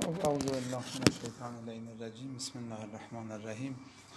اعوذ بالله من الشیطان اللعین الرجیم. بسم الله الرحمن الرحیم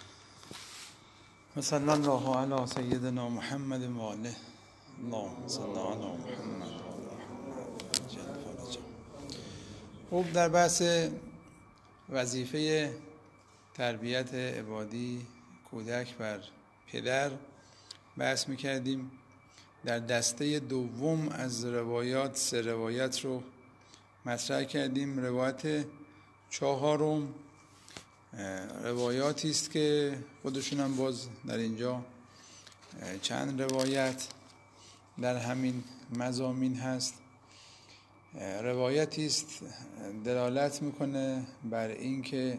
و صلی الله علی سیدنا محمد و آله. اللهم صل علی محمد و آله فرجه. خب در بحث وظیفه تربیت عبادی کودک بر پدر بحث میکردیم. در دسته دوم از روایات 3 روایت رو مطرح کردیم. روایت 4 روایاتی است که خودشون هم باز در اینجا چند روایت در همین مضامین هست. روایتی است دلالت میکنه بر اینکه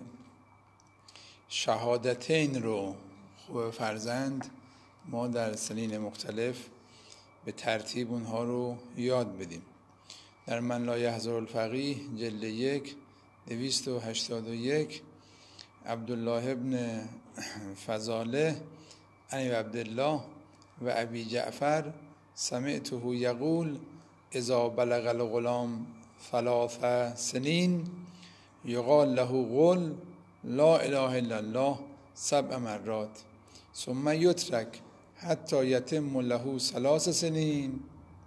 شهادتین رو خوب فرزند ما در سنین مختلف به ترتیب اونها رو یاد بدیم. در من لا یحضر الفقیه جلد 1 281 عبدالله ابن فضاله عن عبدالله و ابی جعفر سمعته یقول اذا بلغ الغلام 3 سنین یقال له قل لا اله الا الله 7 مرات ثم یترک حتی یتم له 3 سنین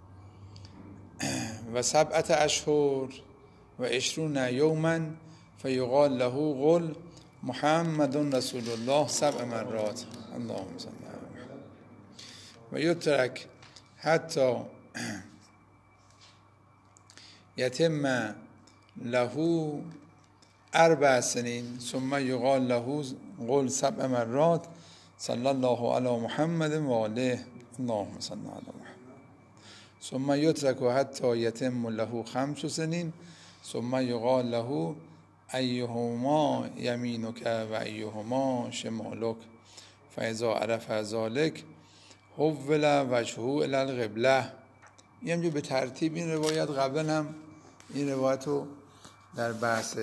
و 7 اشهر و 20 یوما فیقال له قل محمد رسول الله 7 مرات اللهم صل علی محمد و یترک حتی یتم له 4 سنین ثم یقال له قل 7 مرات صلی الله علی محمد و آله اللهم صل علی محمد ثم یترک حتی یتم له 5 سنین ثم یقال له ایهما یمینک و ایهما شمالک فاذا عرف ذلک حول وجهه الی القبله. این همجور به ترتیب این روایت. قبلا هم این روایت رو در بحث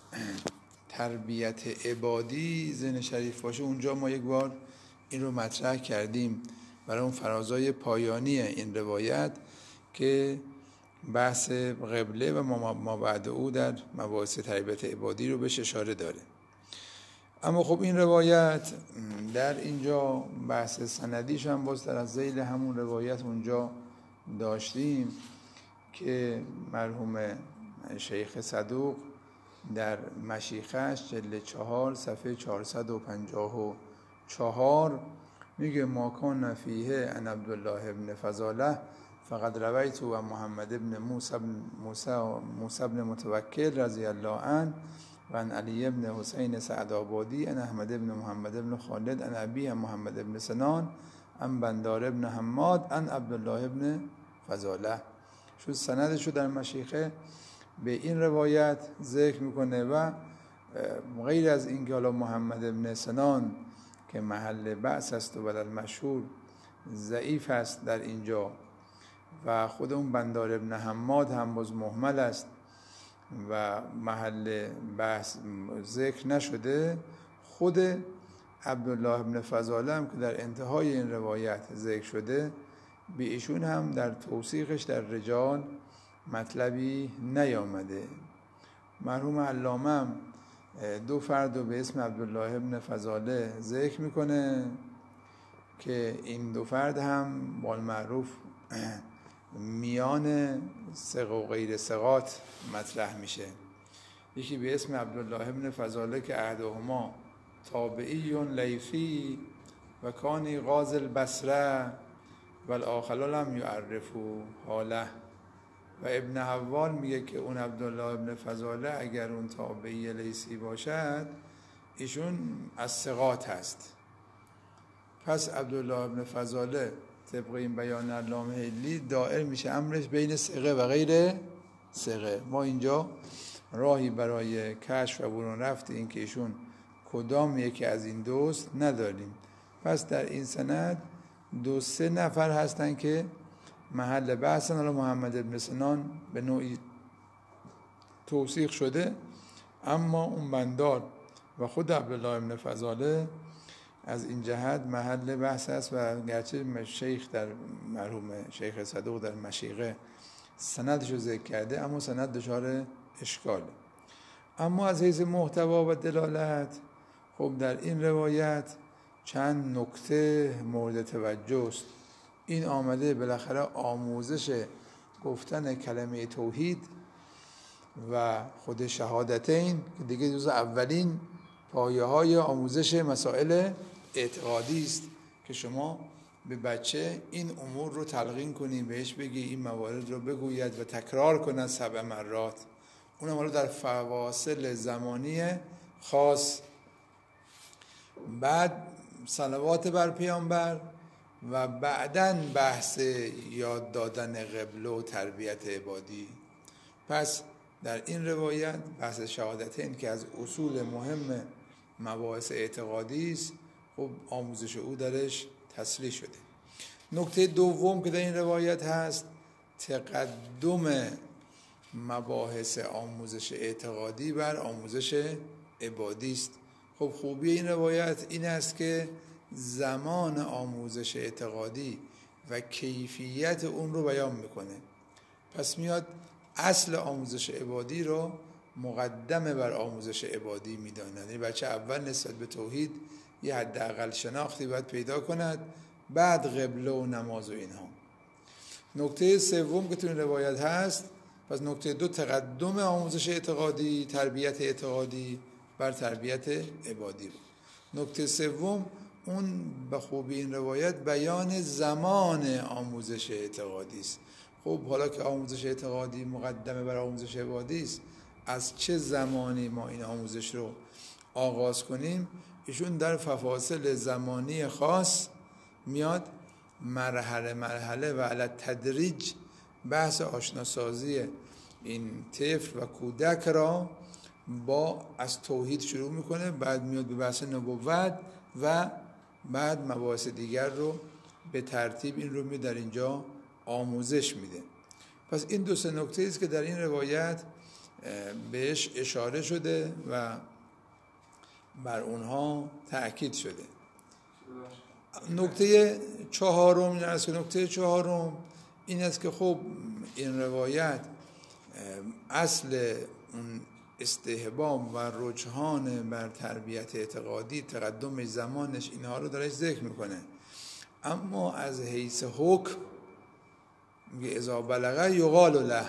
تربیت عبادی ذهن شریف باشه اونجا ما یک بار این رو مطرح کردیم برای اون فرازای پایانی این روایت که بحث قبله و ما بعد او در مباحث تربیت عبادی رو بهش اشاره داره. اما خب این روایت در اینجا بحث سندیش هم باز در از ذیل همون روایت اونجا داشتیم که مرحوم شیخ صدوق در مشیخش جلد 4 صفحه 454 میگه ما کان فیه عن عبدالله ابن فضاله فقد رویت و محمد ابن موسی ابن متوکل رضی الله عنه و عن علی ابن حسین سعدآبادی عن احمد ابن محمد ابن خالد عن ابی محمد ابن سنان عن بندار ابن حماد عن عبدالله ابن فضاله. شو سندشو در مشیخه به این روایت ذکر میکنه و غیر از این که حالا محمد ابن سنان که محل بحث است و بدل مشهور ضعیف است در اینجا و خود اون بندار ابن حماد هم باز مهمل است و محل بحث ذکر نشده، خود عبدالله ابن فضاله هم که در انتهای این روایت ذکر شده به ایشون هم در توثیقش در رجال مطلبی نیامده. مرحوم علامه هم 2 فرد رو به اسم عبدالله ابن فضاله ذکر میکنه که این 2 فرد هم بالمعروف میان ثقه و غیر ثقات مطرح میشه. یکی به اسم عبدالله ابن فضاله که احدهما تابعی لیثی و کانی غاز البصره و الاخر لم یعرفوا حاله. و ابن حوال میگه که اون عبدالله ابن فضاله اگر اون تابعی لیثی باشد ایشون از ثقات هست. پس عبدالله ابن فضاله طبق این بیان علامه حلی دائر میشه امرش بین ثقه و غیر ثقه. ما اینجا راهی برای کشف و برون رفت این که ایشون کدام یکی از این دوست نداریم. پس در این سند 2-3 نفر هستن که محل بحثن. حالا محمد ابن سنان به نوعی توثیق شده، اما اون بندار و خود عبدالله ابن فضاله از این جهت محل بحث است و گرچه شیخ در مرحوم شیخ صدوق در مشیخه سندش رو ذکر کرده اما سند دچار اشکاله. اما از حیث محتوا و دلالت خب در این روایت چند نکته مورد توجه است. این آمده بالاخره آموزش گفتن کلمه توحید و خود شهادتین که دیگه جز اولین پایه‌های آموزش مسائل اعتقادی است که شما به بچه این امور رو تلقین کنید، بهش بگی این موارد رو بگوید و تکرار کند 7 مرات، اونم حالا در فواصل زمانی خاص. بعد صلوات بر پیامبر و بعداً بحث یاد دادن قبله و تربیت عبادی. پس در این روایت بحث شهادتین که از اصول مهم مباحث اعتقادی است، خب آموزش او درش تصریح شده. نکته دوم که در این روایت هست تقدم مباحث آموزش اعتقادی بر آموزش عبادی است. خب خوبی این روایت این است که زمان آموزش اعتقادی و کیفیت اون رو بیان میکنه. پس میاد اصل آموزش عبادی رو مقدمه بر آموزش عبادی میداند. یعنی بچه اول نسبت به توحید یه حداقل شناختی باید پیدا کند، بعد قبله و نماز و اینها. نکته سوم که تو این روایت هست، پس نکته 2 تقدم آموزش اعتقادی، تربیت اعتقادی بر تربیت عبادی بود. نکته سوم اون به خوبی این روایت بیان زمان آموزش اعتقادی است. خب حالا که آموزش اعتقادی مقدمه بر آموزش عبادی است، از چه زمانی ما این آموزش رو آغاز کنیم؟ ایشون در فواصل زمانی خاص میاد مرحله مرحله و علی تدریج بحث آشناسازی این طفل و کودک را با از توحید شروع میکنه، بعد میاد به بحث نبوت و بعد مباحث دیگر رو به ترتیب این رو در اینجا آموزش میده. پس این 2-3 نکته است که در این روایت بهش اشاره شده و بر اونها تأکید شده. نکته چهارم این است که خب این روایت اصل اون استحباب و رجحان بر تربیت اعتقادی، تقدم زمانش، اینها رو درش ذکر میکنه. اما از حیث حکم میگه اذا بلغ یقال له،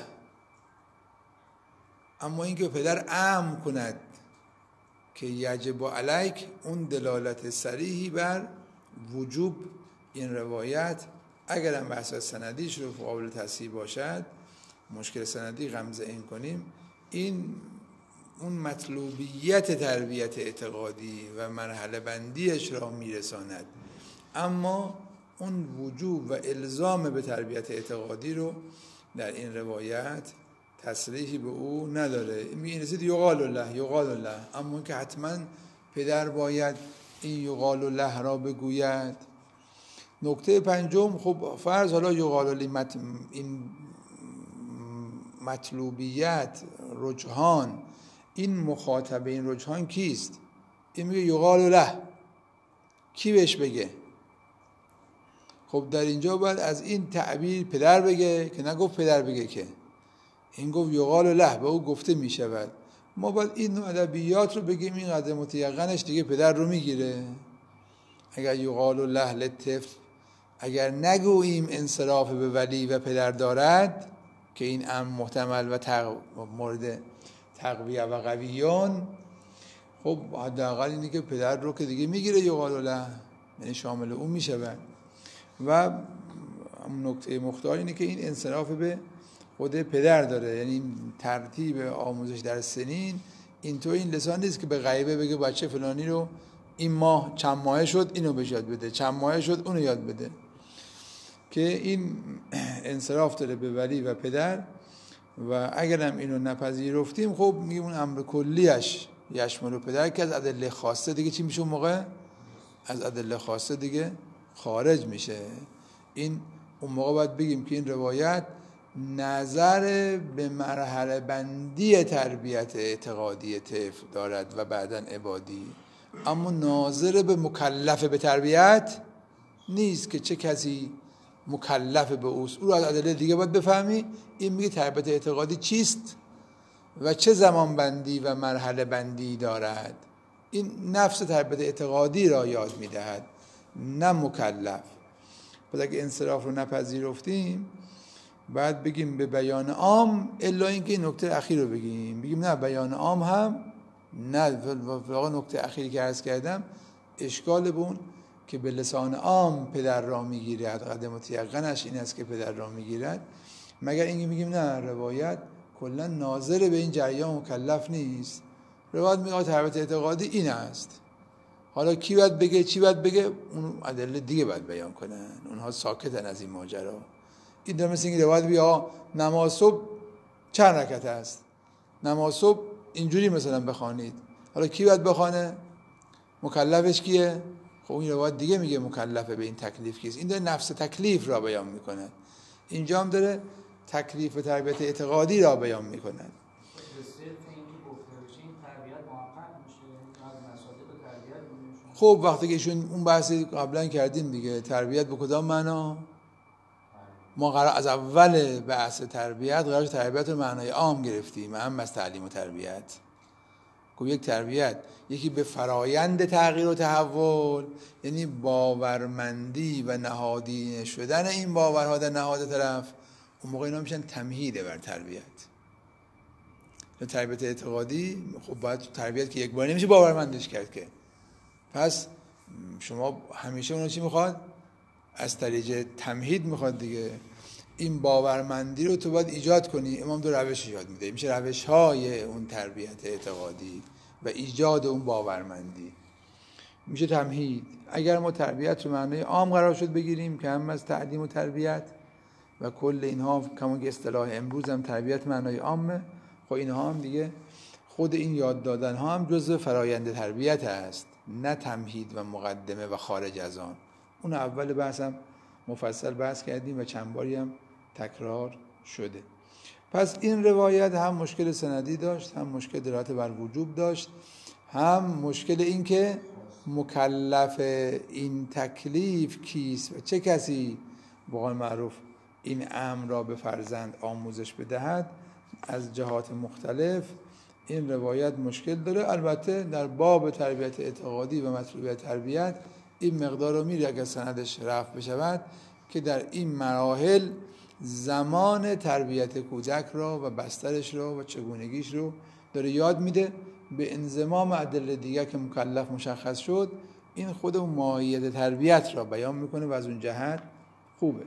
اما اینکه پدر امر کند که یجب علیک، اون دلالت صریحی بر وجوب این روایت اگرم بحث سندیش رو قابل تصحیح باشد، مشکل سندی غمزه این کنیم، این اون مطلوبیت تربیت اعتقادی و مرحله بندیش را میرساند، اما اون وجوب و الزام به تربیت اعتقادی رو در این روایت تصریحی به او نداره. میگه رسید یقال له، اما که حتما پدر باید این یقال له را بگوید. نکته 5 خب فرض حالا یقال له، این مطلوبیت، رجحان، این مخاطب این رجحان کیست؟ این میگه یقال له، کی بهش بگه؟ خب در اینجا باید از این تعبیر پدر بگه که نگفت پدر بگه، که این گفت یقال له، به او گفته می شود. ما باید این نوع ادبیات رو بگیم، این قدر متیقنش دیگه پدر رو میگیره. اگر یقال له للطفل، اگر نگوییم انصراف به ولی و پدر دارد که این امر محتمل و مورد تقویه و قویان، خب حداقل اینه که پدر رو که دیگه میگیره یقال له، یعنی شامل اون میشود. و نکته مختار اینه که این انصراف به خود پدر داره، یعنی ترتیب آموزش در سنین اینطور این لسان نیست که به غیبه بگه بچه فلانی رو این ماه چند ماهه شد اینو بهش یاد بده، چند ماهه شد اونو یاد بده، که این انصراف داره به ولی و پدر. و اگرم اینو نپذیرفتیم خب میگیم اون امر کلیش یشمل پدر که از ادله خاصه دیگه چی میشه؟ اون موقع از ادله خاصه دیگه خارج میشه. این اون موقع باید بگیم که این روایت نظر به مرحله بندی تربیت اعتقادی طفل دارد و بعداً عبادی، اما ناظر به مکلف به تربیت نیست که چه کسی مکلف به اوست. او رو از ادله دیگه باید بفهمی. این میگه تربیت اعتقادی چیست و چه زمان بندی و مرحله بندی دارد. این نفس تربیت اعتقادی را یاد میدهد، نه مکلف. پس اگه انصراف رو نپذیرفتیم بعد بگیم به بیان عام، الا اینکه این نکته اخیر رو بگیم نه بیان عام هم نه. واقعا نکته اخیری که عرض کردم اشکال به اون که به لسان عام پدر را میگیرد، قدم متیقنش این است که پدر را میگیرد، مگر اینکه میگیم نه روایت کلا ناظر به این جریان مکلف نیست. روایت میگه تربیت اعتقادی این است، حالا کی باید بگه چی باید بگه اون ادله دیگه باید بیان کنن، اونها ساکتن از این ماجرا. این در مثل اینکه روایت بگه نماز صبح چند رکعت است، نماز صبح اینجوری مثلا بخوانید، حالا کی باید بخوانه؟ مکلفش کیه؟ خب این روایت دیگه میگه مکلفه به این تکلیف کیست. این داره نفس تکلیف را بیان میکنه، اینجا هم داره تکلیف تربیت اعتقادی را بیان میکنه. خب وقتی که ایشون اون بحثی قبلا کردیم دیگه، تربیت به کدام معنا؟ ما قرار از اول بحث تربیت قرار تربیت رو معنای عام گرفتیم، اهم از تعلیم و تربیت. خب یک تربیت یکی به فرایند تغییر و تحول، یعنی باورمندی و نهادینه شدن این باورها در نهاد طرف، اون موقع اینا میشن تمهیده بر تربیت. تربیت اعتقادی خب باید تربیت که یک بار نمیشه باورمندش کرد که، پس شما همیشه اونو چی میخواد؟ از طریق تمهید میخواد دیگه. این باورمندی رو تو باید ایجاد کنی. امام دو روش ایجاد میده، میشه روش‌های اون تربیت اعتقادی و ایجاد اون باورمندی، میشه تمهید. اگر ما تربیت رو معنای عام قرار شد بگیریم که هم از تعلیم و تربیت و کل اینها کما که اصطلاح امروز هم تربیت معنای عامه، خب اینها هم دیگه خود این یاد دادن ها هم جزء فرایند تربیت است، نه تمهید و مقدمه و خارج از آن. اون اول بحثم مفصل بحث کردیم و چند باری هم تکرار شده. پس این روایت هم مشکل سندی داشت، هم مشکل دلالت بر وجوب داشت، هم مشکل این که مکلف این تکلیف کیست و چه کسی به قول معروف این امر را به فرزند آموزش بدهد. از جهات مختلف این روایت مشکل داره. البته در باب تربیت اعتقادی و مطلوبیت تربیت این مقدار رو میره اگر سندش رفع بشود که در این مراحل زمان تربیت کودک را و بسترش را و چگونگیش رو داره یاد میده به انضمام ادله دیگر که مکلف مشخص شد. این خود اون ماهیت تربیت را بیان میکنه و از اون جهت خوبه.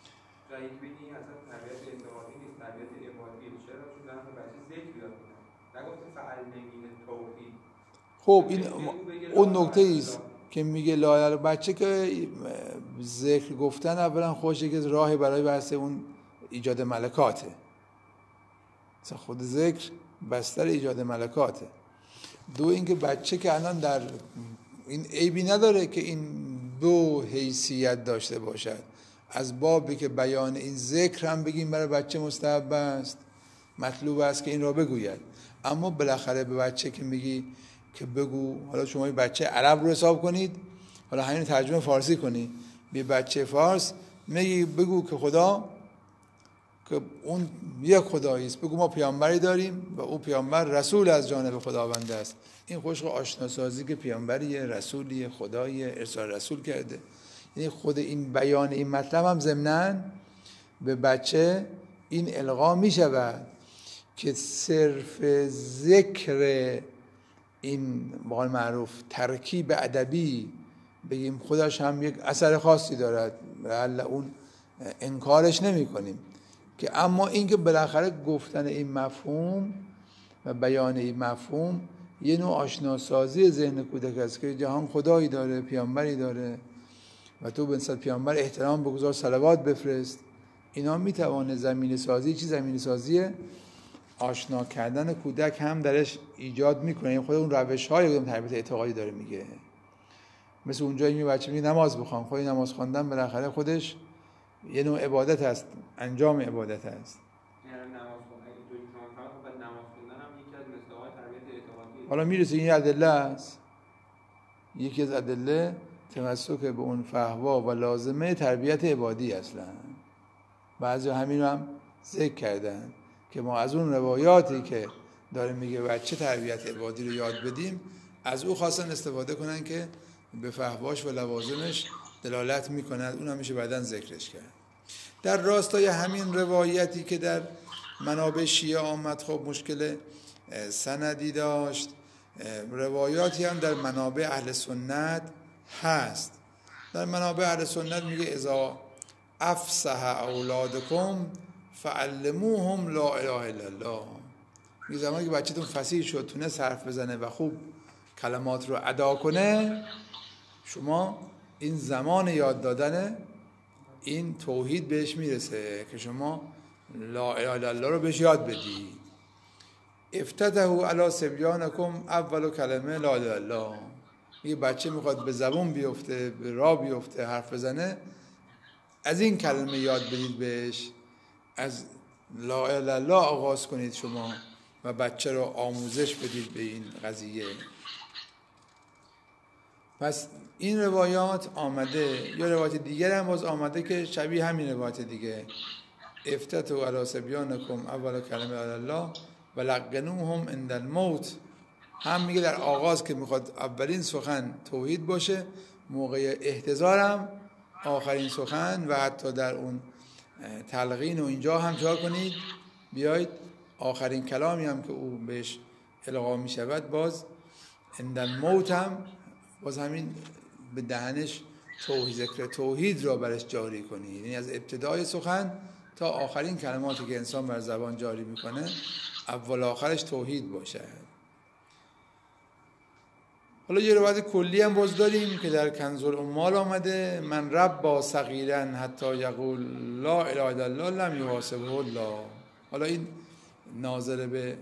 خب این اون نکته ایست که میگه لا بچه که ذکر گفتن اولا خوشه که راهی برای بحث اون ایجاد ملکاته، مثلا خود ذکر بستر ایجاد ملکاته. دو اینکه بچه که الان در این عیبی نداره که این دو حیثیت داشته باشد، از بابی که بیان این ذکر هم بگیم برای بچه مستحب است، مطلوب است که این را بگوید، اما بالاخره به بچه که میگی که بگو، حالا شما بچه عرب رو حساب کنید، حالا همین ترجمه فارسی کنید، به بچه فارس میگی بگو که خدا که اون یک خدایی است، بگو ما پیامبری داریم و او پیامبر رسول از جانب خداوند است. این خوشق آشناسازی که پیامبری رسولی خدای ارسال رسول کرده، یعنی خود این بیان این مطلب هم ضمناً به بچه این القا می شود که صرف ذکر این به قول معروف ترکیب ادبی بگیم خودش هم یک اثر خاصی دارد و اون انکارش نمی کنیم، که اما اینکه بالاخره گفتن این مفهوم و بیان این مفهوم یه نوع آشناسازی ذهن کودک است که جهان خدایی داره، پیامبری داره و تو به نسبت پیامبر احترام بگذار، صلوات بفرست. اینا میتوانه زمینه سازی، چی زمینه سازی آشنا کردن کودک هم درش ایجاد میکنه. این خود اون روش‌های تربیت اعتقادی داره میگه، مثل اونجایی که بچه میگه نماز بخوان، خود نماز خواندن بالاخره خودش یه نوع عبادت است، انجام عبادت است. حالا میرسه این ادله است، یکی از ادله تمسک به اون فحوا و لازمه تربیت عبادی اصلا. بعضی همین رو هم ذکر کردن که ما از اون روایاتی که داره میگه بچه تربیت عبادی رو یاد بدیم، از او خواستن استفاده کنن که به فحواش و لوازمش دلالت میکند. اون هم میشه بعداً ذکرش کرد. در راستای همین روایتی که در منابع شیعه آمد، خب مشکل سندی داشت. روایاتی هم در منابع اهل سنت هست. در منابع اهل سنت میگه اذا افصح اولادکم فعلموهم لا اله الا الله. میگه زمانی که بچه‌تون فصیح شد، تونست حرف بزنه و خوب کلمات رو ادا کنه، شما این زمان یاد دادن این توحید بهش میرسه که شما لا اله الا الله رو بهش یاد بدید. افتتحوا علی صبیانکم اول کلمه لا اله الا الله. یه بچه میخواد به زبون بیفته، به راه بیفته، حرف بزنه، از این کلمه یاد بدید بهش، از لا اله الا الله آغاز کنید شما و بچه رو آموزش بدید به این قضیه. پس این روایات آمده. یا روایت دیگر هم باز آمده که شبیه همین روایت دیگه، افتتحوا علی صبیانکم اول کلمه لا اله الا الله و لقنوهم عند الموت. هم میگه در آغاز که میخواد اولین سخن توحید باشه، موقع احتضارم آخرین سخن، و حتی در اون تلقین و اینجا هم چهار کنید بیایید آخرین کلامی هم که او بهش القا میشود باز عند الموت هم باز همین به دهنش توحید، ذکر توحید را برش جاری کنید. یعنی از ابتدای سخن تا آخرین کلماتی که انسان بر زبان جاری میکنه اول آخرش توحید باشه. حالا یه روایت کلی هم باز داریم که در کنز العمال آمده، من ربا صغیرا حتی یقول لا اله الا الله لم یحاسبه الله. حالا این ناظر به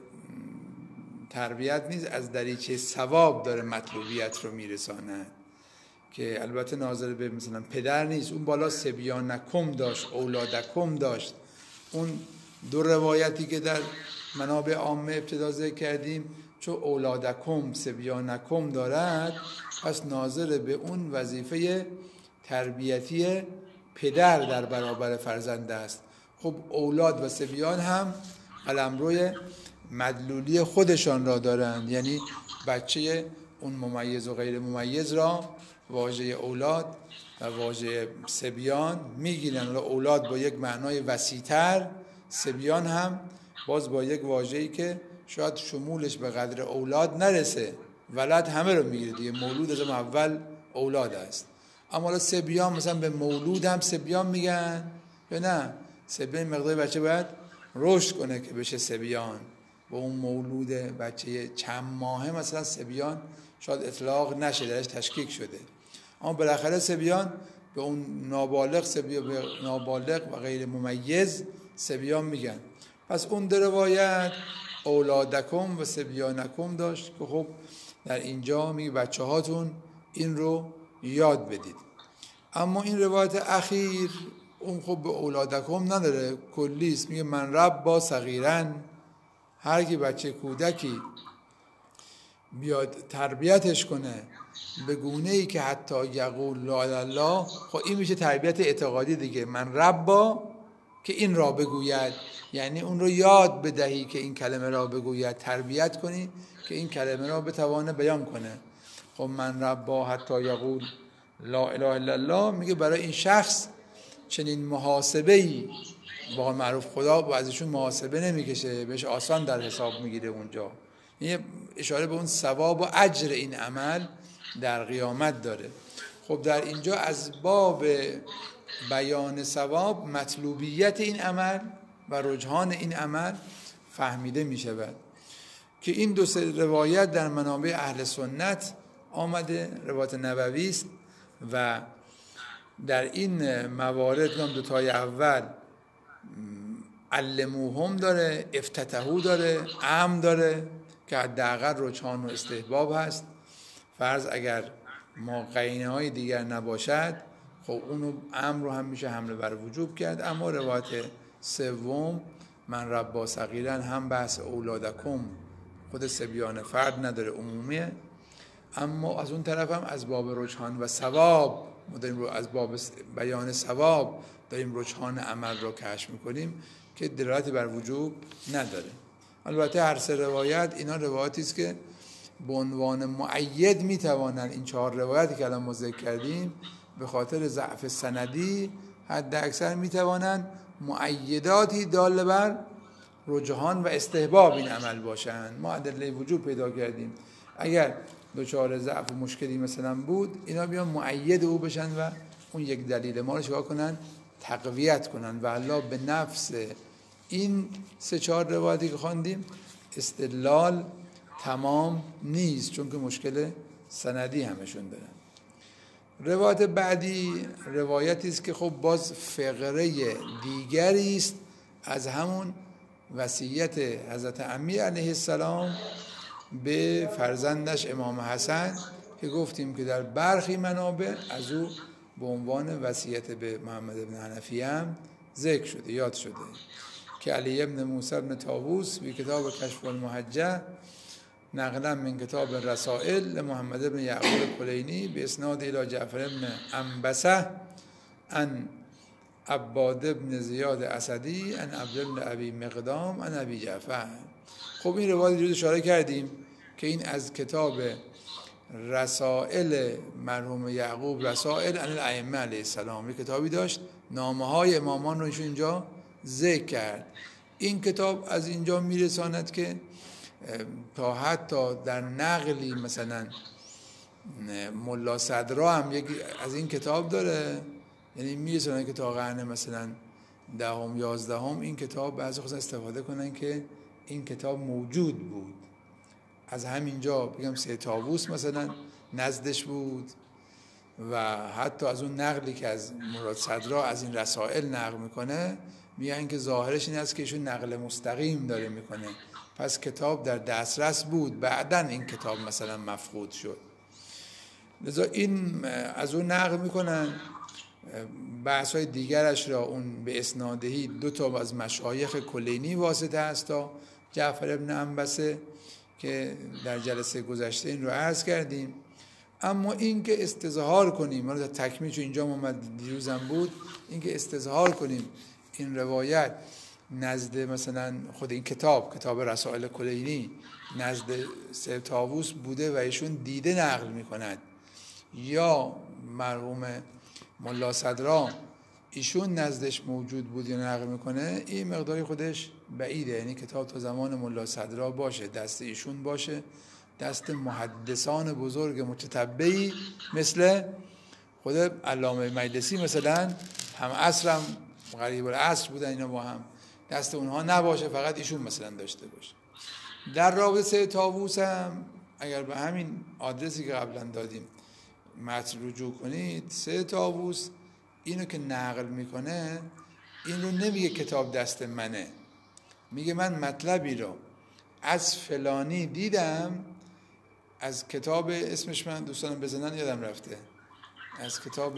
تربیت نیست، از دریچه ثواب داره مطلوبیت رو میرساند، که البته ناظر به مثلا پدر نیست. اون بالا صبیانکم داشت، اولادکم داشت. اون دو روایتی که در منابع عامه ابتدا ذکر کردیم، چون اولادکم صبیانکم دارد، پس ناظر به اون وظیفه تربیتی پدر در برابر فرزند است. خب اولاد و صبیان هم قلمروی مدلولی خودشان را دارند، یعنی بچه اون ممیز و غیر ممیز را واژه اولاد و واژه صبیان میگیرن. اولاد با یک معنای وسیع‌تر، صبیان هم باز با یک واژه‌ای که شاید شمولش به قدر اولاد نرسه. ولد همه رو میگیره دیگه، مولود از اول اولاد است. اما صبیان مثلا به مولود هم صبیان میگن یا نه؟ صبیان مقدار بچه باید رشد کنه که بشه صبیان. با اون مولود بچه چند ماهه مثلا صبیان شاید اطلاق نشه، درش تشکیک شده. اما بالاخره صبیان به اون نابالغ و غیر ممیز صبیان میگن. پس اون در روایت اولادکم و صبیانکم داشت که خب در اینجا میگه بچه هاتون این رو یاد بدید. اما این روایت اخیر اون خب به اولادکم نداره، کلیست. میگه من ربا صغیرا، هر کی بچه کودکی بیاد تربیتش کنه به گونه‌ای که حتی یقول لا اله الا الله، خب این میشه تربیت اعتقادی دیگه. من ربا که این را بگوید، یعنی اون رو یاد بدهی که این کلمه را بگوید، تربیت کنی که این کلمه را بتوانه بیان کنه. خب من ربا حتی یقول لا اله الا الله میگه برای این شخص چنین محاسبه‌ای با معروف خدا و ازشون محاسبه نمیکشه، بهش آسان در حساب میگیره اونجا. یعنی اشاره به اون ثواب و اجر این عمل در قیامت داره. خب در اینجا از باب بیان ثواب مطلوبیت این عمل و رجحان این عمل فهمیده می شود که این دو روایت در منابع اهل سنت آمده. روایت نبوی است و در این موارد هم دو تای اول علموهم داره، افتتحو داره، امر داره که حداقل رجحان و استحباب هست. فرض اگر ما قرینه های دیگر نباشد، خب اونو امر رو هم میشه حمله بر وجوب کرد. اما روایت سوم من ربا صغیرا هم بحث اولادکم خود صبیان فرد نداره، عمومیه. اما از اون طرف هم از باب رجحان و ثواب ما داریم رو از باب بیان ثواب داریم رجحان عمل رو کشف میکنیم که دلالت بر وجوب نداره. البته هر سه روایت اینا روایاتی است که به عنوان مؤید میتوانند این 4 روایتی که الان ما ذکر کردیم به خاطر ضعف سندی حد اکثر میتوانند مؤیداتی دال بر رجحان و استحباب این عمل باشند. ما ادله وجوب پیدا کردیم، اگر دچار ضعف و مشکلی مثلا بود اینا بیان مؤید او بشن و اون یک دلیل ما رو چیکار کنن؟ تقویت کنن. و الله به نفس این 3-4 روایتی که خواندیم استدلال تمام نیست، چون که مشکل سندی همشون دارن. روایت بعدی روایتی است که خب باز فقره دیگری است از همون وصیت حضرت عمی علیه السلام به فرزندش امام حسن که گفتیم که در برخی منابع از او به عنوان وصیت به محمد بن حنفیه هم ذکر شده، یاد شده که علی ابن موسی بن طاووس به کتاب کشف المحجه نقلا من کتاب رسائل لمحمد بن یعقوب کلینی به اسناد الی جعفر بن انبسه ان عباد بن زیاد اسدی ان عبد بن ابی مقدام ان ابی جعفر. خب این روایت رو اشاره کردیم که این از کتاب رسائل مرحوم یعقوب، رسائل عن الائمه علیه السلام، یک کتابی داشت نامه های امامان رو ایشون اینجا ذکر کرد. این کتاب از اینجا میرساند که تا حتی در نقلی مثلا ملا صدرا هم یکی از این کتاب داره، یعنی میرساند که تا قرن مثلا 10-11 این کتاب بعضی خواستن استفاده کنن که این کتاب موجود بود. از همینجا بگم سید طاووس مثلا نزدش بود و حتی از اون نقلی که از مراد صدرا از این رسائل نقل میکنه میگن که ظاهرش این است که ایشون نقل مستقیم داره میکنه، پس کتاب در دسترس بود، بعدن این کتاب مثلا مفقود شد. لذا این از اون نقل میکنن. بحث های دیگرش را اون به اسنادهی 2 از مشایخ کلینی واسطه است تا جعفر ابن انبسه که در جلسه گذشته این رو عرض کردیم. اما این که استظهار کنیم، ما تکمیل چون اینجا اومد دیروزم بود، این که استظهار کنیم این روایت نزد مثلا خود این کتاب رسائل کلینی نزد سید طاووس بوده و ایشون دیده نقل میکند، یا مرحوم ملا صدرا ایشون نزدش موجود بود یا نقل میکنه، این مقداری خودش بعیده. یعنی کتاب تا زمان ملا صدرا باشه، دست ایشون باشه، دست محدثان بزرگ متتبعی مثل خود علامه مجلسی مثلا، هم عصرم قریب العصر بودن اینا با هم، دست اونها نباشه، فقط ایشون مثلا داشته باشه. در رابطه سید طاووس هم اگر به همین آدرسی که قبلا دادیم متن رجوع کنید، سید طاووس اینو که نقل میکنه این رو نمیگه کتاب دست منه، میگه من مطلبی رو از فلانی دیدم، از کتاب اسمش من دوستانم بزنن یادم رفته، از کتاب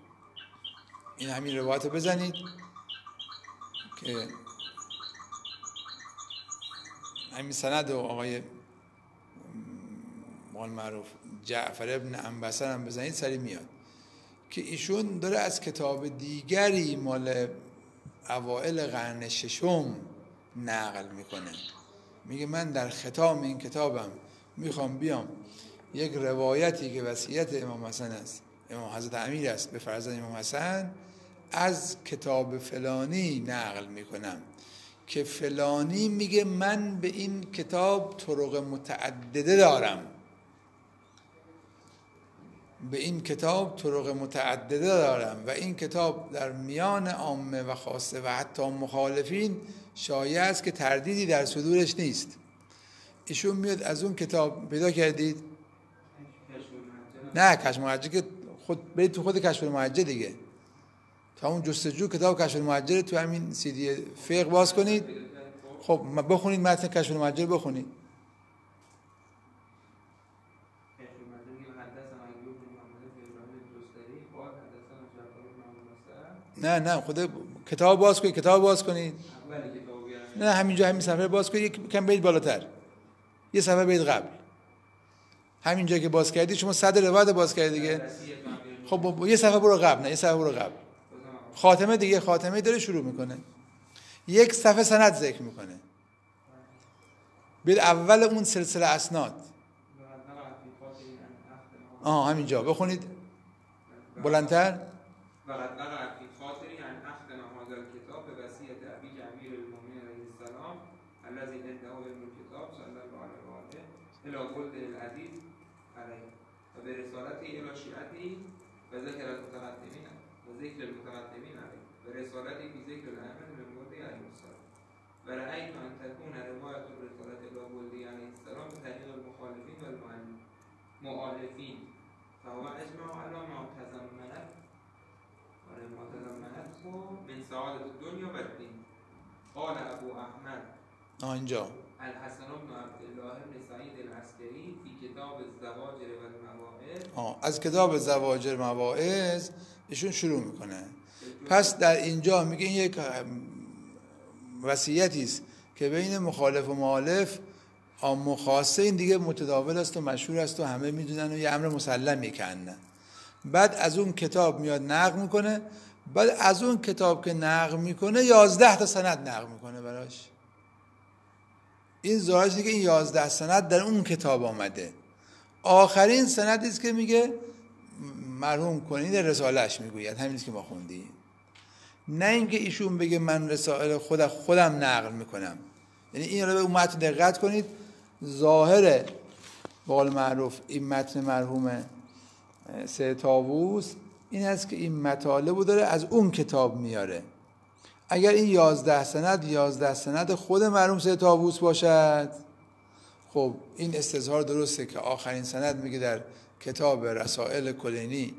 این همین روایت رو بزنید که همین سند و آقای مال معروف جعفر ابن انبسه هم بزنید سری میاد که ایشون داره از کتاب دیگری مال اوائل قرن 6 نقل میکنه. میگه من در ختام این کتابم میخوام بیام یک روایتی که وصیت امام حسن است، امام حضرت امیر است به فرزند امام حسن، از کتاب فلانی نقل میکنم که فلانی میگه من به این کتاب طرق متعدده دارم، به این کتاب طرق متعدده دارم و این کتاب در میان عامه و خاصه و حتی مخالفین شایع است که تردیدی در صدورش نیست. ایشون میاد از اون کتاب پیدا کردید؟ نه کشف المحجه که برید تو خود کشف المحجه دیگه، تا اون جستجو کتاب کشف المحجه تو همین CD فقه باز کنید. خب بخونید متن کشف المحجه رو بخونید. نه خود کتاب باز کنید، کتاب باز کنید. نه همینجا همین صفحه باز کنید، یک کم برید بالاتر، یه صفحه برید قبل، همینجا که باز کردید شما صدر روایت باز کردید دیگه. خب یه صفحه برو قبل، نه یه صفحه برو قبل، خاتمه دیگه، خاتمه داره شروع میکنه، یک صفحه سند ذکر میکنه. اول اون سلسله اسناد. همینجا بخونید بلندتر. وقد وقع فی خاطری ان اختم هذا الكتاب به وصیت ابی امیر المؤمنین علیه السلام الذی عنده علم الكتاب صلی الله علیه و آله الی ولد العزیز علیه و به رسالته الی شیعته و ذکر المتقدمین علیه و رسالته فی ذکر الائمه من ولد علیه السلام و رأیت ان تكون روایت الرسالة الی ولد علیه السلام به تحقیق المخالفین و المؤلفین فهو اجمع علی ما تضمنت من سعادت الدنیا و الدین. قال ابو احمد اینجا الحسن بن عبدالله بن سعید العسکری فی کتاب الزواجر و المواعظ. از کتاب زواجر مواعظ ایشون شروع میکنه. پس در اینجا میگه این یک وصیتی است که بین مخالف و مؤلف عام و خاصه این دیگه متداول است و مشهور است و همه میدونن و یه امر مسلم میکنن. بعد از اون کتاب میاد نقل میکنه. بعد از اون کتاب که نقل میکنه 11 تا سند نقل میکنه براش. این ظاهرش دیگه این 11 سند در اون کتاب آمده. آخرین سندی است که میگه مرحوم کنید رساله‌اش میگوید، همین که ما خوندیم. نه اینکه ایشون بگه من رساله خودم نقل میکنم. یعنی این رو به اون متن دقت کنید. ظاهر به قول معروف این متن مرحوم سید طاووس این هست که این مطالب رو داره از اون کتاب میاره. اگر این 11 سند خود مرحوم سید طاووس باشد، خب این استظهار درسته که آخرین سند میگه در کتاب رسائل کلینی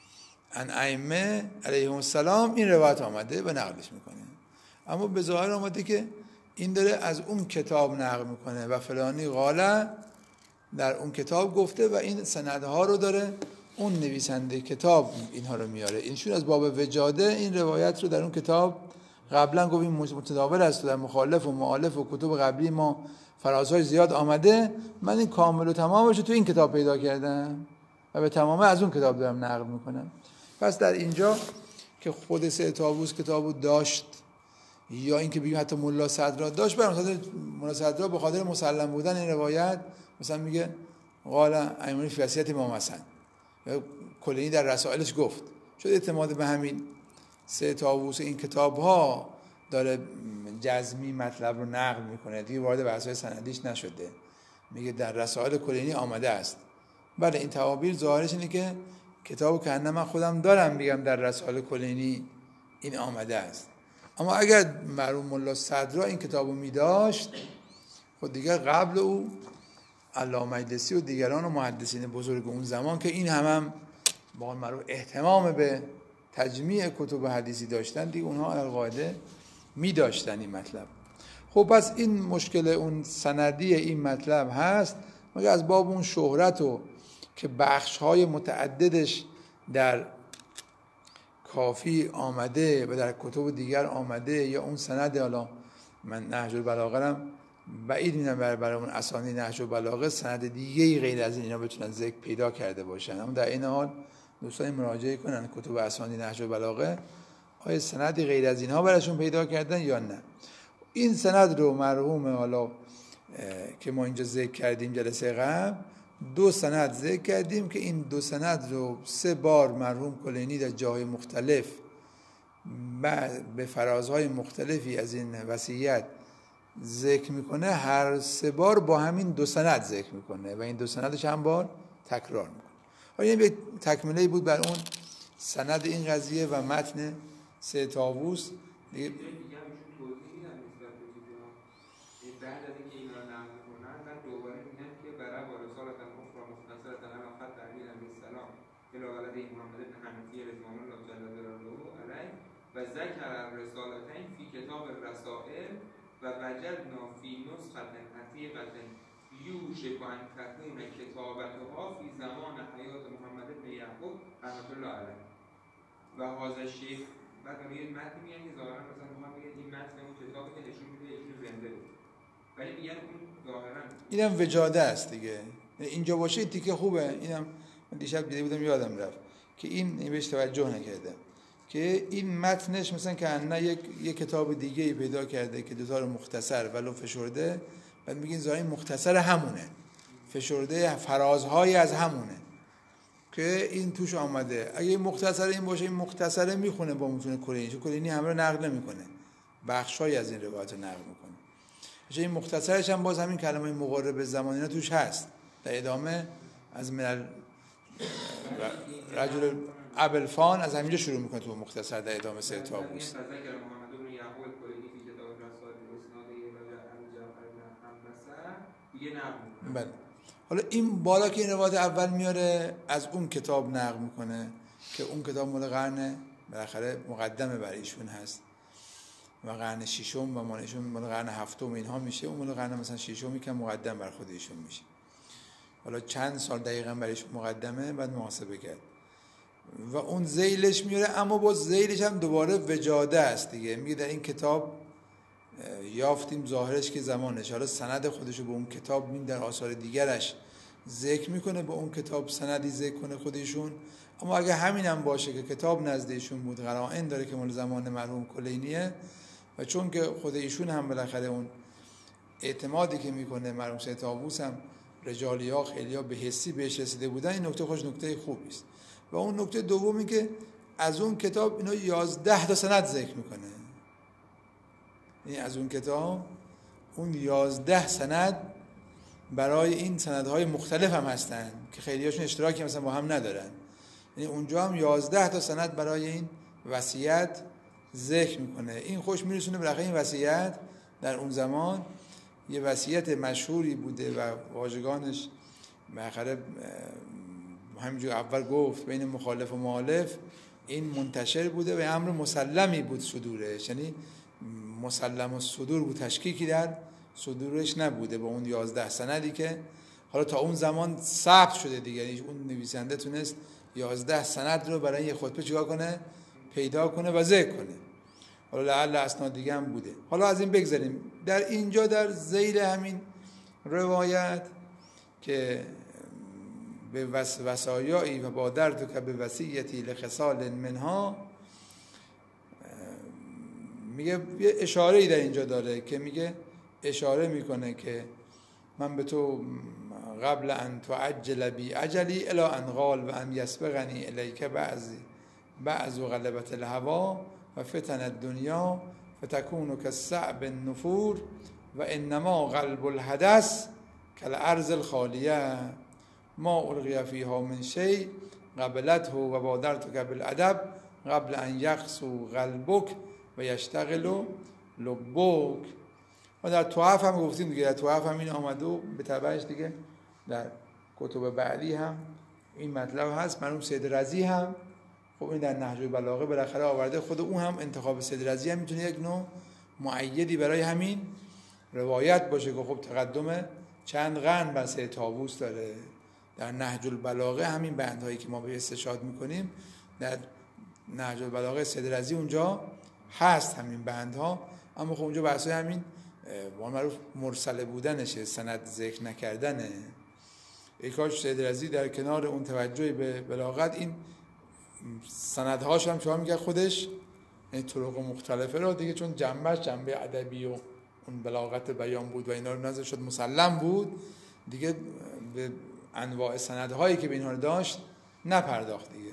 عن ائمه علیهم السلام این روایت آمده و نقلش میکنه. اما به ظاهر آمده که این داره از اون کتاب نقل میکنه و فلانی قاله در اون کتاب گفته و این سندها رو داره اون نویسنده کتاب اینها رو میاره. اینشون از باب وجاده این روایت رو در اون کتاب قبلا گفتیم متداول است و در مخالف و مؤلف و کتب قبلی ما فرازهای زیاد آمده. من این کامل و تمامش رو تو این کتاب پیدا کردم و به تمامه از اون کتاب دارم نقل میکنم. پس در اینجا که خود سید طاووس کتابو داشت یا اینکه بگیم حتی ملا صدرا داشت، برای ملا صدرا به خاطر مسلم بودن این روایت مثلا میگه قال ایمانی فی وصیت امام حسن، یا کلینی در رسائلش گفت، شد اعتماد به همین سید طاووس این کتاب‌ها داره جزمی مطلب رو نقل میکنه، دیگه وارد بحث‌های سندیش نشده، میگه در رسائل کلینی آمده است. بله این تعابیر ظاهرش اینه که کتابو که من خودم دارم میگم در رسائل کلینی این آمده است. اما اگر مرحوم ملا صدرا این کتابو می‌داشت، خود دیگر قبل او علامه مجلسی و دیگران و محدثین بزرگ اون زمان که این هم با معروف اهتمام به تجمیع کتب حدیثی داشتن، دیگه اونها القاعده می‌داشتن این مطلب. خب پس این مشکل اون سندی این مطلب هست، مگر از باب اون شهرت و که بخش‌های متعددش در کافی آمده و در کتب دیگر آمده، یا اون سند، حالا من نهج البلاغه هم بعید می‌دونم برای اون اسانی نهج البلاغه سند دیگه‌ای غیر از اینا بتونن ذکر پیدا کرده باشن. اما در این حال دوستان مراجعه کنن کتب اسانی نهج البلاغه آیا سندی غیر از اینها براشون پیدا کردن یا نه. این سند رو مرحوم حالا که ما اینجا ذکر کردیم جلسه قبل 2 سند ذکر کردیم که این 2 سند رو 3 بار مرحوم کلینی در جاهای مختلف به فرازهای مختلفی از این وصیت ذکر میکنه. هر 3 بار با همین 2 سند ذکر میکنه و این 2 سندش هم بار تکرار میکنه. این یک تکمله بود بر اون سند این قضیه و متن سید طاووس. دیگه بعد از اینکه اینا رو نقل می‌کنن بعد دوباره میگن که برای رسالت اخرى مختصرة علی خط علی علیه السلام الی ولد محمد بن حنفی رضوان الله جل جلاله علیه و ذکر الرسالتین فی کتاب الرسائل و وجدنا فی نسخة عتیقة یوشک ان تکون کتابتها فی زمان حیات محمد بن یعقوب رحمة الله علیه و هذا الشیخ. بعد میگه متن میگن که ظاهرا مثلا ما میگه این متن اون کتابی که نشون میده ایشون زنده بود، ولی میگن اون ظاهرا اینم وجاده است دیگه. اینجا باشه تیکه خوبه. اینم من دیشب دیده بودم یادم رفت که این بهش توجه نکردم که این متنش مثلا که نه یک کتاب دیگه ای پیدا کرده که 2 تا رو مختصر ولو فشرده، بعد میگین ظاهر مختصر همونه، فشرده فرازهایی از همونه که این توش آمده. اگه مختصر این باشه، این مختصره میخونه با متون کلینی، چون کلینی همه رو نقل نمیکنه، بخشایی از این روایت رو نقل میکنه. چون این مختصرش هم باز همین کلمه مقارب زمان اینا توش هست. در ادامه از من رجل ابلفان از همینجا شروع میکنه تو مختصر در ادامه سه طاووس. بله. حالا این بالا که این روایت اول میاره از اون کتاب نقل میکنه که اون کتاب مال قرن بالاخره مقدمه برای ایشون هست و قرن ششم و مالشون مال قرن هفتم اینها میشه، اون مال قرن مثلا ششمی که مقدم بر خود ایشون میشه. حالا چند سال دقیقاً برایش مقدمه بعد محاسبه کرد و اون ذیلش میاره، اما با ذیلش هم دوباره وجاده است دیگه. میگه در این کتاب یافتیم ظاهرش که زمانش، حالا سند خودشو به اون کتاب میگه، در آثار دیگرش ذکر میکنه به اون کتاب سندی ذکر کنه خودشون. اما اگه همین هم باشه که کتاب نزدیشون بود، قرائن داره که مال زمان مرحوم کلینیه و چون که خود ایشون هم بالاخره اون اعتمادی که میکنه مرحوم سید طاووس هم رجالیا خیلیا به حسی بهش رسیده بودن، این نکته خوش نکته خوبی است. و اون نکته دومی که از اون کتاب اینو 11 تا سند ذکر میکنه، یعنی از اون کتاب اون 11 سند برای این سندهای مختلف هم هستن که خیلیاشون اشتراکی مثلا با هم ندارن، یعنی اونجا هم 11 تا سند برای این وصیت ذکر میکنه. این خوش میرسونه بالاخره این وصیت در اون زمان یه وصیت مشهوری بوده و واژگانش بالاخره همینجور اول گفت بین مخالف و مؤلف این منتشر بوده و امر مسلمی بود صدورش، یعنی مسلم الصدور بود، تشکیکی در صدورش نبوده با اون 11 سندی که حالا تا اون زمان ثبت شده دیگه. یعنی اون نویسنده تونست 11 سند رو برای یه خطبه چیکار کنه؟ پیدا کنه و ذکر کنه. حالا لعل اسناد دیگه هم بوده. حالا از این بگذاریم. در اینجا در ذیل همین روایت که به وصایایی و بادرت که به وصیتی لخصال منها، میگه یه اشاره‌ای در اینجا داره که میگه اشاره میکنه که من به تو قبل ان تعجل بی اجلی الی ان قال و ان یسبقنی الیک بعض غلبت الهوا و فتن الدنیا فتكون كالصعب النفور و انما قلب الحدث كالارض الخالیه ما القی فیها من شیء قبلته و بادرتک بالادب قبل ان یقسو قلبک و یشتغل لبک. ما در توحف هم گفتیم دیگه، در توحف هم این آمده و به تبعش دیگه در کتب بعدی هم این مطلب هست. مرحوم سید رضی هم خب این در نهج البلاغه بالاخره آورده، خود اون هم انتخاب سید رضی هم میتونه یک نوع مؤیدی برای همین روایت باشه که خب تقدم چند قرن بر سید طاووس داره. در نهج البلاغه همین بندهایی که ما به استشهاد میکنیم در نهج البلاغه سید رضی اونجا هست همین بندها، اما خب اونجا بحثای همین معروف مرسله بودنشه، سند ذکر نکردنه. ای کاش سید رضی در کنار اون توجه به بلاغت این سندهاش هم چون میگه خودش این طرق مختلفه را دیگه، چون جنبه ادبی و اون بلاغت بیان بود و اینا رو نظر شد مسلم بود دیگه، به انواع سندهایی که به اینها داشت نپرداخت دیگه.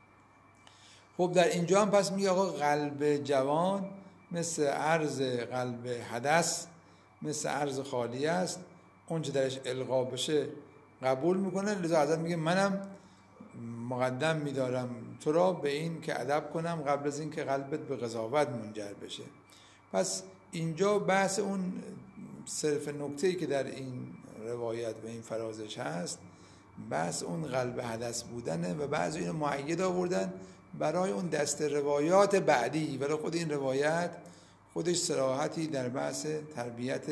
خب در اینجا هم پس میگه آقا قلب جوان مثل عرض قلب حدث، مثل عرض خالی است، اون چه درش القا بشه قبول میکنه. لذا حضرت میگه منم مقدم میدارم تو را به این که ادب کنم قبل از این که قلبت به قضاوت منجر بشه. پس اینجا بحث اون صرف نکته‌ای که در این روایت و این فرازش هست بحث اون قلب حدث بودنه و بعضی اینو مؤید آوردن برای اون دست روایات بعدی، ولی خود این روایت خودش صراحتی در بحث تربیت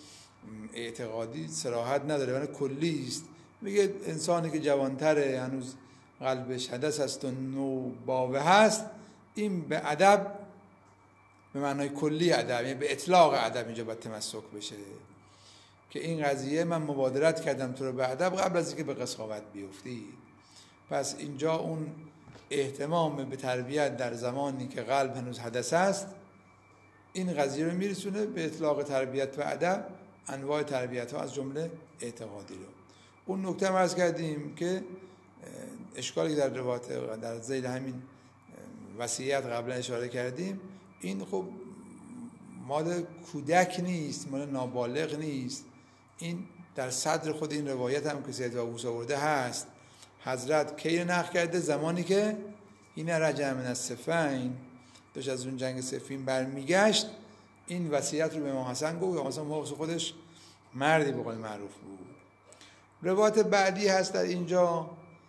اعتقادی صراحت نداره، ولی کلی است. میگه انسانی که جوانتره هنوز قلبش حدث است و نو باوه هست، این به ادب به معنای کلی ادب، یعنی به اطلاق ادب اینجا باید تمسک بشه که این قضیه من مبادرت کردم تو رو به ادب قبل از اینکه به قساوت بیفتی. پس اینجا اون اهتمام به تربیت در زمانی که قلب هنوز حدث است این قضیه رو میرسونه به اطلاق تربیت و ادب، انواع تربیت ها از جمله اعتقادی رو. اون نکته هم عرض کردیم که اشکالی که در روایت در ذیل همین وصیت قبلا اشاره کردیم، این خب مال کودک نیست، مال نابالغ نیست. این در صدر خود این روایت هم که سید طاووس آورده هست. حضرت کی نقل کرده؟ زمانی که این رجع من الصفین، داشت از اون جنگ صفین برمیگشت، این وصیت رو به امام حسن گفت. امام حسن خودش مردی به قول معروف بود. روایت بعدی هست در اینجا،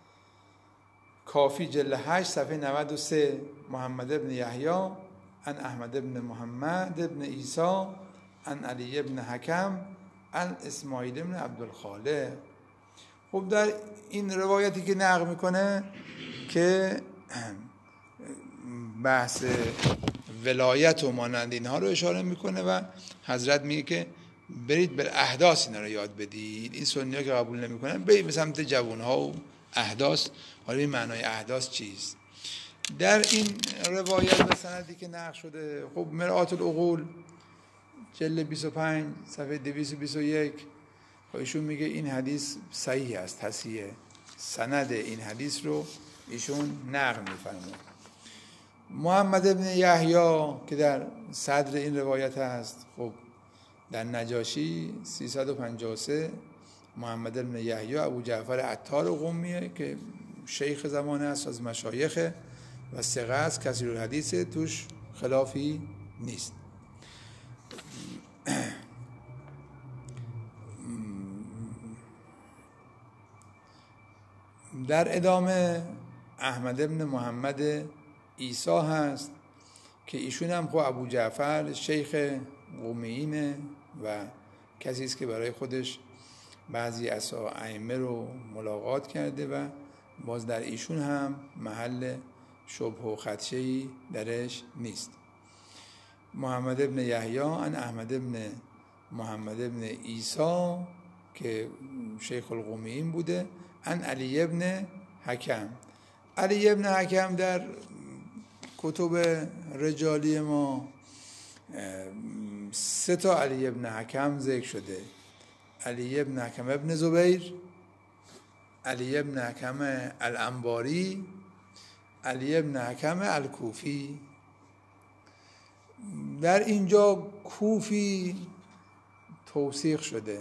کافی جلد 8 صفحه 93، محمد ابن یحیی عن احمد ابن محمد ابن عیسی عن علی ابن حکم عن اسماعیل ابن عبدالخالق. خب در این روایتی که نقل میکنه که بحث ولایت و مانند اینها رو اشاره میکنه و حضرت میگه که برید به احداث اینا رو یاد بدید. این سنی‌ها که قبول نمیکنن برید به سمت جوان‌ها و احداث. حالا این معنای احداث چیست؟ در این روایت و سندی که نقل شده، خب مرآت العقول جلد 25 صفحه 221، ایشون میگه این حدیث صحیح است، تصحیح سند این حدیث رو ایشون نقل میفرماید. محمد ابن یحیی که در صدر این روایت هست، خب در نجاشی 353 محمد ابن یحیی ابو جعفر عطار قمیه که شیخ زمانه است، از مشایخ و ثقه است، کثیر الحدیث، توش خلافی نیست. در ادامه احمد ابن محمد عیسی هست که ایشون هم خب ابو جعفر شیخ قمیینه و کسی است که برای خودش بعضی ائمه رو ملاقات کرده و باز در ایشون هم محل شبه و خدشه‌ای درش نیست. محمد ابن یحیی عن احمد ابن محمد ابن عیسی که شیخ القمیین بوده، عن علی ابن حکم. علی ابن حکم در کتب رجالی ما 3 تا علی ابن حکم ذکر شده: علی ابن حکم ابن زبیر، علی ابن حکم الانباری، علی ابن حکم الکوفی. در اینجا کوفی توثیق شده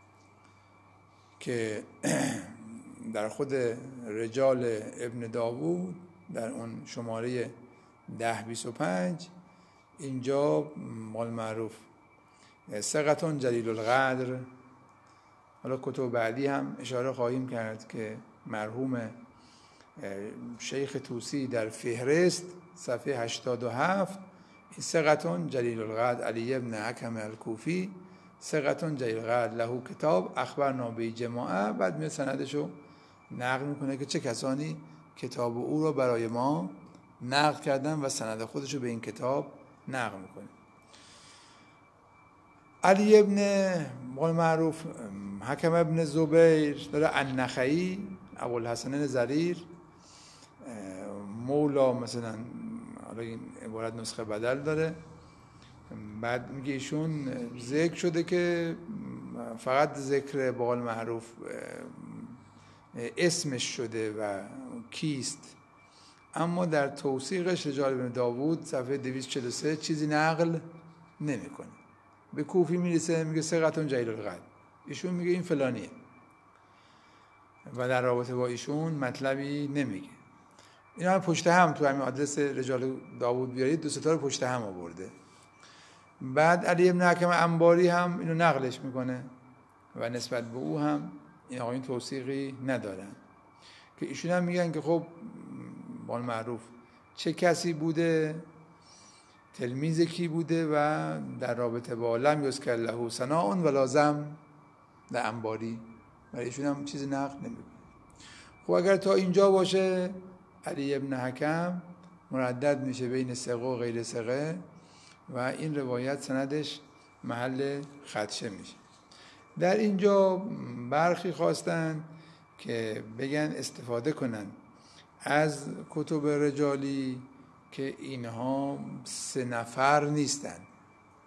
که در خود رجال ابن داوود در اون شماره 1025 اینجا مال معروف ثقة جلیل القدر. حالا کتب بعدی هم اشاره خواهیم کرد که مرحوم شیخ طوسی در فهرست صفحه 87 این ثقة جلیل القدر علی ابن حکم الکوفی ثقة جلیل القدر له کتاب اخبرنا به جماعه، بعد میاد سندشو نقل میکنه که چه کسانی کتاب او رو برای ما نقل کردن و سند خودشو به این کتاب نقل میکنه. علی ابن قول معروف حکم ابن زبیر داره النخعی ابوالحسن زریر مولا، مثلا حالا این عبارت نسخه بدل داره، بعد میگه ایشون ذکر شده که فقط ذکر به قول معروف اسمش شده و کیست، اما در توثیقش رجال ابن داوود صفحه 243 چیزی نقل نمیکنه. به کوفی میرسه میگه ثقة جلیل القدر، ایشون میگه این فلانیه و در رابطه با ایشون مطلبی نمیگه. اینا هم پشت هم تو همین آدرس رجال داوود بیارید 2 تا رو پشت هم آورده. بعد علی ابن حکم انباری هم اینو نقلش میکنه و نسبت به او هم این آقایون توثیقی ندارن که ایشون هم میگن که خب بال معروف چه کسی بوده، تلمیذ کی بوده و در رابطه با لم یذکر له ثناء و لازم در انباری برای ایشون هم چیزی نقل نمیکنه. خب اگر تا اینجا باشه علی ابن حکم مردد میشه بین ثقه و غیر ثقه و این روایت سندش محل خدشه میشه. در اینجا برخی خواستن که بگن استفاده کنن از کتب رجالی که اینها 3 نفر نیستن،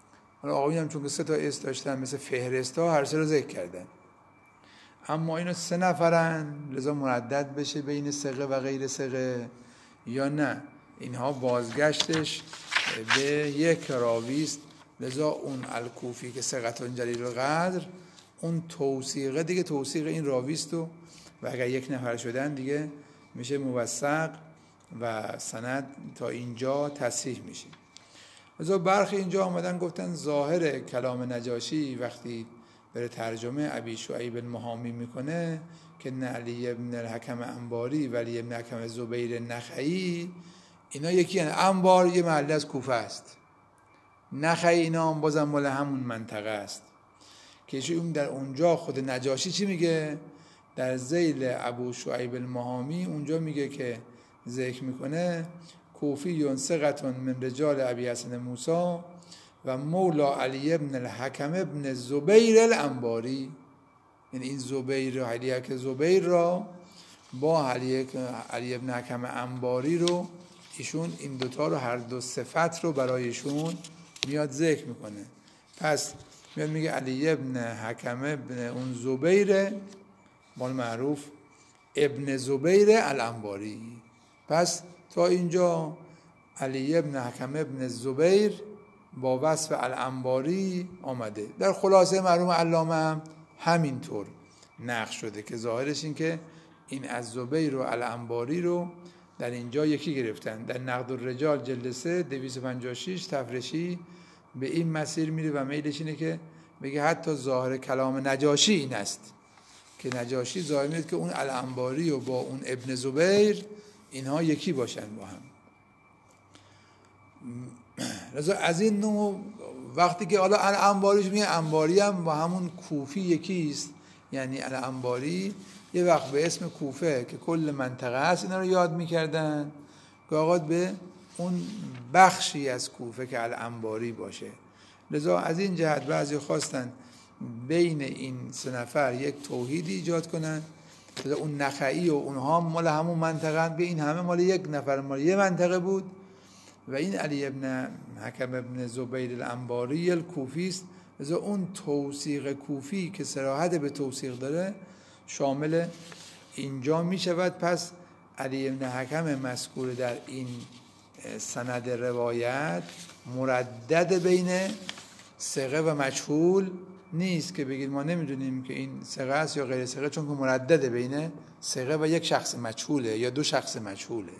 حالا آقایون هم چون که 3 تا اسم داشتن مثل فهرستا هر 3 رو ذکر کردن، اما اینا 3 نفرن لذا مردد بشه بین ثقه و غیر ثقه یا نه اینها بازگشتش به یک راوی است، لذا اون الکوفی که ثقة جلیل القدر اون توثیقه دیگه توثیق این راوی است و اگر یک نفر شدن دیگه میشه موثق و سند تا اینجا تصحیح میشه. لذا برخی اینجا آمدن گفتن ظاهر کلام نجاشی وقتی بره ترجمه ابی شعیب المهامی میکنه که علی ابن الحکم انباری و علی ابن حکم زبیر نخعی اینا یکی هن. انبار یه محله از کوفه است، نخعی اینا هم بازم مال همون منطقه است که اون در اونجا خود نجاشی چی میگه؟ در ذیل ابو شعیب المهامی اونجا میگه که ذکر میکنه کوفی ثقة من رجال ابی حسن موسی و مولا علی ابن الحکم ابن زبیر الانباری، یعنی این زبیر علی که زبیر را با علی ابن حکم انباری رو ایشون این دوتا رو هر دو صفت رو برایشون میاد ذکر میکنه. پس میاد میگه علی ابن حکم ابن اون زبیر مال معروف ابن زبیر الانباری. پس تا اینجا علی ابن حکم ابن زبیر با وصف الانباری آمده. در خلاصه مرحوم علامه هم همینطور نقش شده که ظاهرش این که این از زبیر و الانباری رو در اینجا یکی گرفتن. در نقد الرجال جلد 3 256 تفرشی به این مسیر میره و میلش اینه که بگه حتی ظاهر کلام نجاشی این است که نجاشی ظاهر میاد که اون الانباری و با اون ابن زبیر اینها یکی باشن با هم. لذا از این نوع وقتی که حالا الانباریش میگه انباری هم با همون کوفی یکی است، یعنی الانباری یه وقت به اسم کوفه که کل منطقه هست اینا رو یاد میکردن که آقا به اون بخشی از کوفه که الانباری باشه. لذا از این جهت بعضی خواستن بین این 3 نفر یک توحیدی ایجاد کنن. لذا اون نخعی و اونها مال همون منطقه هم، به این همه مال یک نفر مال یه منطقه بود و این علی ابن حکم ابن زبیر الانباری الکوفی است. لذا اون توثیق کوفی که صراحت به توثیق داره شامل اینجا می شود. پس علی ابن حکم مذکور در این سند روایت مردد بین ثقه و مجهول نیست که بگید ما نمیدونیم که این ثقه است یا غیر ثقه، چون که مردد بین ثقه و یک شخص مجهوله یا 2 شخص مجهوله.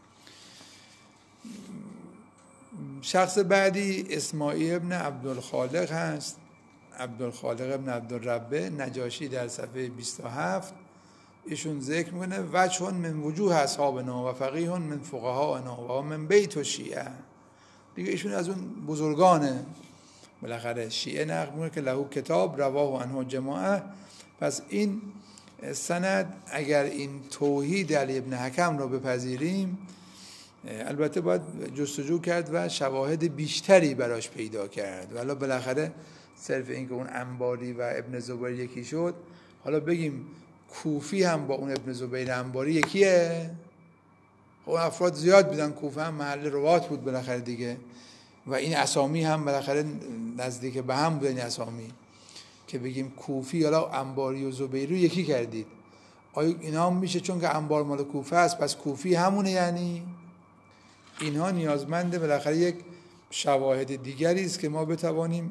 شخص بعدی اسماعیل ابن عبدالخالق هست، عبدالخالق ابن عبدالربه. نجاشی در صفحه 27 ایشون ذکر میکنه وجه من وجوه اصحابنا و فقیه من فقهاءنا و من بیت و شیعه. دیگه ایشون از اون بزرگانه بالاخره شیعه نقل میکنه که له کتاب رواه عنه جماعه. پس این سند اگر این توحید علی ابن حکم رو بپذیریم البته باید جستجو کرد و شواهد بیشتری براش پیدا کرد، ولی بالاخره صرف این که اون انباری و ابن زبیر یکی شد، حالا بگیم کوفی هم با اون ابن زبیر انباری یکیه. خب افراد زیاد بودن، کوفه هم محل روات بود بالاخره دیگه و این اسامی هم بالاخره نزدیک به هم بود. این اسامی که بگیم کوفی حالا انباری و زبیری یکی کردید، آیا اینا هم میشه چون که انبار مال کوفه است پس کوفی همونه؟ یعنی اینها نیازمند بالاخره یک شواهد دیگری است که ما بتوانیم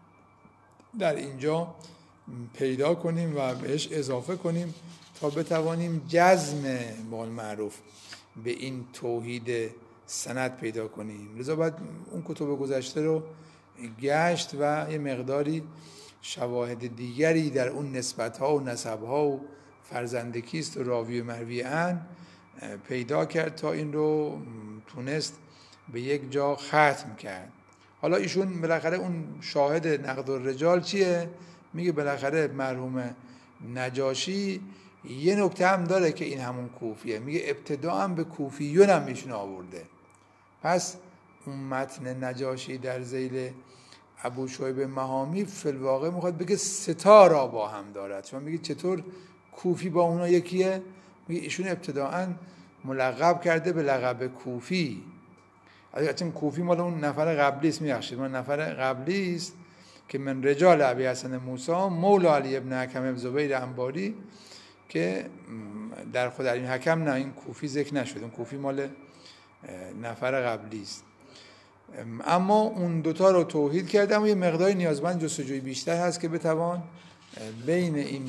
در اینجا پیدا کنیم و بهش اضافه کنیم تا بتوانیم جزم بال معروف به این توحید سند پیدا کنیم. لذا باید اون کتب گذشته رو گشت و یه مقداری شواهد دیگری در اون نسبت‌ها و نسب‌ها و فرزندکیست و راوی و مروی ان پیدا کرد تا این رو تونست به یک جا ختم کرد. حالا ایشون بالاخره اون شاهد نقد الرجال چیه؟ میگه بالاخره مرحوم نجاشی یه نکته هم داره که این همون کوفیه، میگه ابتدا هم به کوفیون هم ایشون آورده. پس اون متن نجاشی در ذیل ابو شعیب مهامی فی الواقع میخواد بگه 3 تا را با هم دارد. شما میگید چطور کوفی با اونا یکیه؟ میگه ایشون ابتداً ملقب کرده به لقب کوفی. البته کوفی مال اون نفر قبلی است، میبخشید مال نفر قبلی است که من رجال ابی حسن موسی مولا علی ابن حکم ابن زبیر انباری، که در خود علی حکم نه، این کوفی ذکر نشد، اون کوفی مال نفر قبلی است. اما اون دوتا رو توحید کردم و یه مقداری نیازمند جستجوی بیشتر هست که بتوان بین این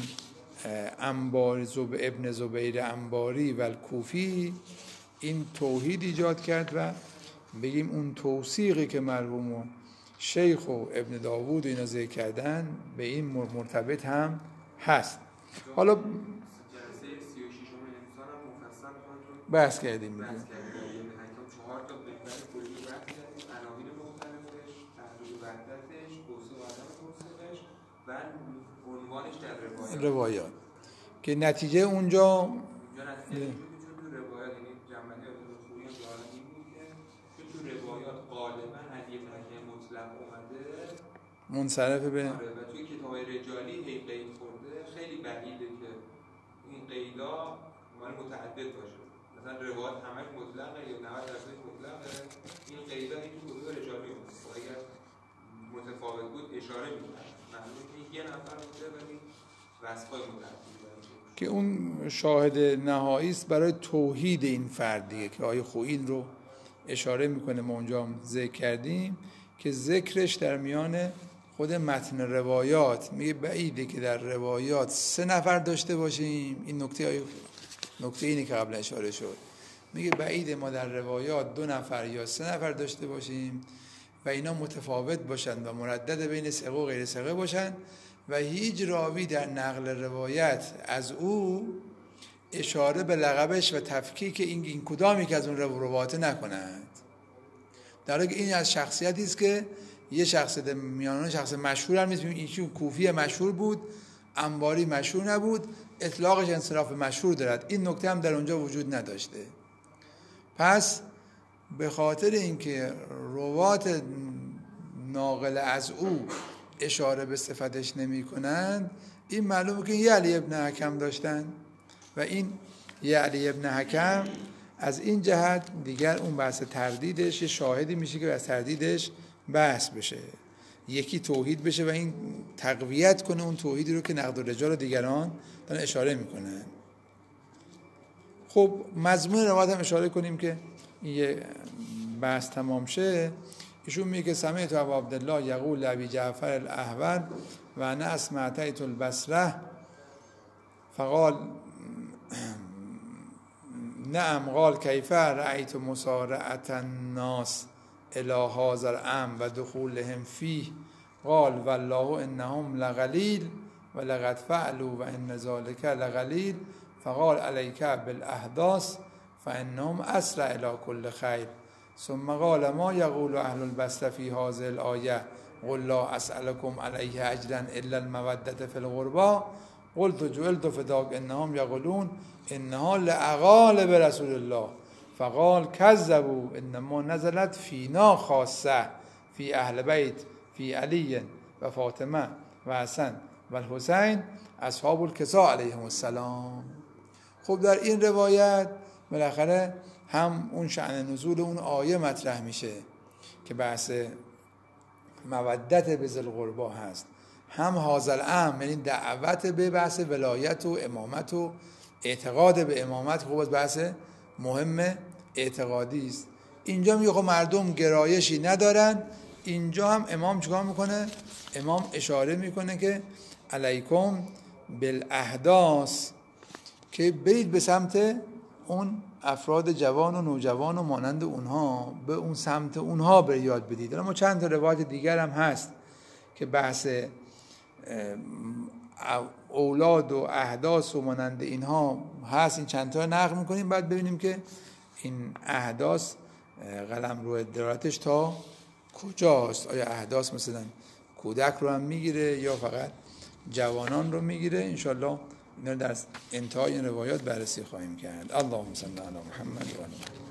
ابن زبیر انباری و کوفی این توحید ایجاد کرد و بگیم اون توثیقی که مرحوم شیخ و ابن داوود اینا ذکر کردن به این مرتبط هم هست. حالا جلسه 36 انسان هم مفصل بحث کردیم دیگه. حکم 4 تا بهتر کلی بحث کردیم، عناوین مختلفش، تحلیل وحدتش، توصیف عدم توصیفش و عنوانش در روایات که نتیجه اونجا نتیجه تو روایات، یعنی جنبندی خوبی جالب این بود که تو روایات غالبا هدیه تکیه مطلق اومده منصرف به و توی کتاب‌های رجالی قید خورده. خیلی بعیده که این قیدا مال متعدد باشه، مثلا روایات همش مطلقه یا 90% مطلقه، این قیدا این تو کتاب رجالی اومده. اگر متفاوت بود اشاره می‌کرد معلومه که یه نفر بوده ولی وصف‌های متعدد که اون شاهد نهایی است برای توحید این فرد دیگه، که آیه خویل رو اشاره میکنه، ما اونجا هم ذکر کردیم که ذکرش در میان خود متن روایات میگه بعیده که در روایات 3 نفر داشته باشیم. این نکته اینه که قبل اشاره شد، میگه بعیده ما در روایات 2 نفر یا 3 نفر داشته باشیم و اینا متفاوت باشن و مردد بین ثقه و غیر ثقه باشن و هیچ راوی در نقل روایت از او اشاره به لقبش و تفکیک این کدامی که از اون روایت نکنند، در حالی که این از شخصیتی است که یه شخصیت میانه شخص مشهور هم نیست. این کوفی مشهور بود، انباری مشهور نبود، اطلاقش انصراف مشهور دارد. این نکته هم در اونجا وجود نداشته. پس به خاطر اینکه روات ناقل از او اشاره به صفتش نمی کنند، این معلومه که یه علی ابن حکم داشتن و این یه علی ابن حکم از این جهت دیگر اون بحث تردیدش یه شاهدی میشه که از تردیدش بحث بشه، یکی توحید بشه و این تقویت کنه اون توحیدی رو که نقد الرجال و دیگران دارن اشاره میکنن. خب مضمون روایت هم اشاره کنیم که یه بحث تمام شه. ایشون میگه که سمعت ابا عبدالله یقول ابی جعفر الاحول و انا اسمعت البصره فقال نعم قال کیف رأیت مسارعة الناس الى هذا الامر و دخولهم فيه قال والله انهم لقلیل و لقد فعلوا و ان ذلك لقلیل فقال عليك بالاحداث فانهم اسرع الى كل خير ثم قال ما يقول اهل البصره في هذه الايه قل لا اسالكم عليه اجرا الا الموده في القربى قلت جعلت فداك انهم يقولون انها لاقال برسول الله فقال كذبوا انما نزلت فينا خاصه في اهل بيت في علي و فاطمه و حسن و الحسین اصحاب الکساء علیهم السلام. خب در این روایت بالاخره هم اون شأن نزول اون آیه مطرح میشه که بحث مودت به ذی القربی هست، هم هذا الامر یعنی دعوت به بحث ولایت و امامت و اعتقاد به امامت. خب بحث مهم اعتقادی است. اینجا میگه خب مردم گرایشی ندارن. اینجا هم امام چیکار میکنه؟ امام اشاره میکنه که علیکم بالاحداث، که برید به سمت اون افراد جوان و نوجوان و مانند اونها، به اون سمت اونها به یاد بدید. اما چند تا روایت دیگر هم هست که بحث اولاد و احداث و مانند اینها هست. این چند تا نقل میکنیم، بعد ببینیم که این احداث قلم رو دلالتش تا کجاست. آیا احداث مثلا کودک رو هم میگیره یا فقط جوانان رو میگیره؟ انشالله اینا در انتهای این روایات بررسی خواهیم کرد. اللهم صل علی محمد و علی محمد.